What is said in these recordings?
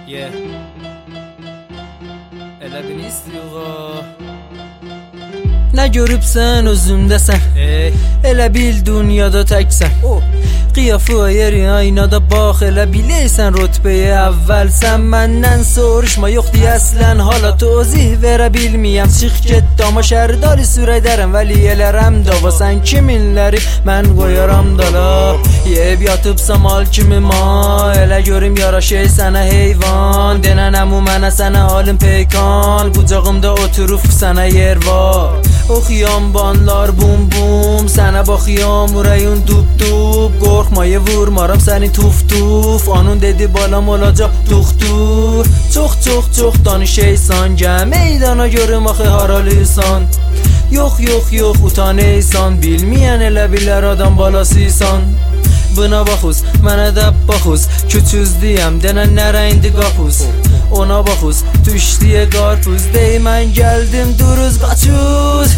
Elə bilirsiniz Nə görübsən özümdəsən, elə bil dünyada təksən. Qiyafı yeri aynada bax, elə bilirsən rütbəyə əvvəlsən. Məndən soruşma, yoxdur əslən hala tozih verə bilməyəm. Çıx get dama şərdari sürədərəm, vəli elərəm dava. Sən kiminləri mən qoyaram dala. Yeyib yatıbsam al kimi ma, elə görüm yaraşey sənə heyvan. Denənəm o mənə sənə halım peykan, qucağımda oturub sənə yer var. Oxuyam banlar bum bum, sənə baxıyam ürəyim dup dup. Qorxmaya vurmaram səni tuf tuf, anun dedi balam olacaq doktor. Çox danışaysan, gəl meydana görüm axı haralıysan. Yox utanaysan, bilməyən elə bilər adam balasıysan. Buna baxuz, mənə də baxuz, küçüzdüyəm denənlərə indi qapuz. Ona baxuz, düşdiyə qarpuz, dey mən gəldim duruz qaçuz.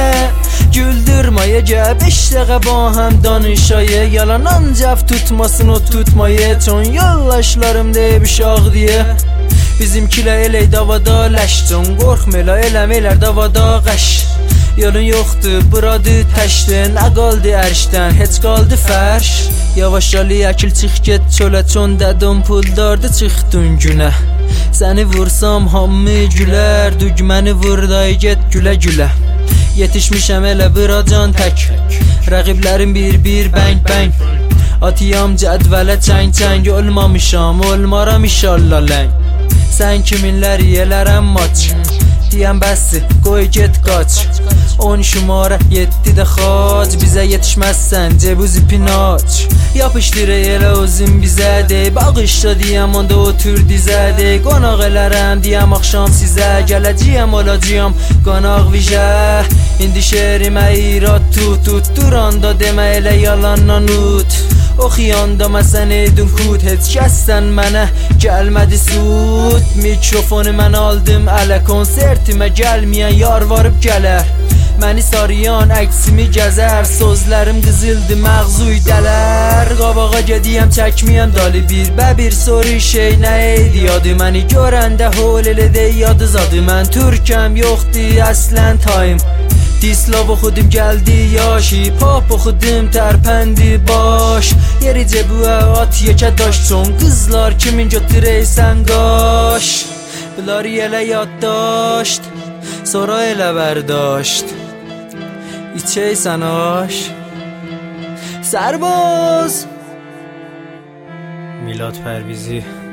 Güldürmaya gəl 5 dəqiqə ba həm danışaya, yalan ancaq tutmasın o tutmaya. Çon yollaşlarım deyib uşaq deyə, bizimkilə elək davada ləşcon. Qorxma eləməylər davada qəş. Yolun yoxdur, buradı təşdir, nə qaldı ərşdən, heç qaldı fərş. Yavaş yali əkil çıx get çölə, çon dədim puldardı çıxdın günə. Səni vursam hamı gülər, dügməni vur day get gülə gülə. Yetişmişəm elə bıracan tək, rəqiblərim bir bəng bəng. Atıyam cədvələ çəng, olmamışam, olmaram inşallah ləng. Sən kiminləri elərəm maç, deyəm bəssi, qoy get qaç. 10 şumara 7 də xac, bizə yetişməzsən cebuz ipin aç. Yapışdır elə özün bizə dey, bağışla deyəm onda otur dizə dey. Qonaq elərəm deyəm axşam sizə, gələcəyəm olacağım qonaq vijə. İndi şerimə irad tutturanda demə elə yalandan ut. Oxuyanda məsən eydin kut, heç kəssən mənə gəlmədi sud. Mikrofonu mən aldım ələ, konsertimə gəlməyən yar varıb gələr. Məni sarıyan əksimi gəzər, sözlərim qızıldı məğzuy dələr. Qabağa gediyəm çəkməyəm dalı, bir soru şey nə eydi yadı. Məni görəndə hol elə dey yadı zadı. Mən türkəm yoxdur əslən tayım, Dislav oxudum gəldi yaş, hip-hop oxudum tərpəndi baş. Yeri cebuə at yekə daş, çon qızlar kimin götürəysən qaş. Bunları elə yaddaşt, sonra elə bərdاشت. İçəysən aş Sərboz Milad Pərvizi